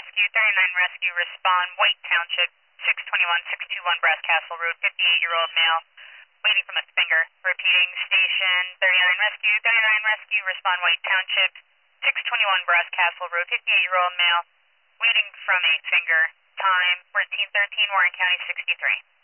Rescue, 39 Rescue, respond, White Township, 621-621 Brass Castle Road, 58-year-old male, waiting from a finger. Repeating, station 39 Rescue, 39 Rescue, respond, White Township, 621 Brass Castle Road, 58-year-old male, waiting from a finger. Time 1413, Warren County 63.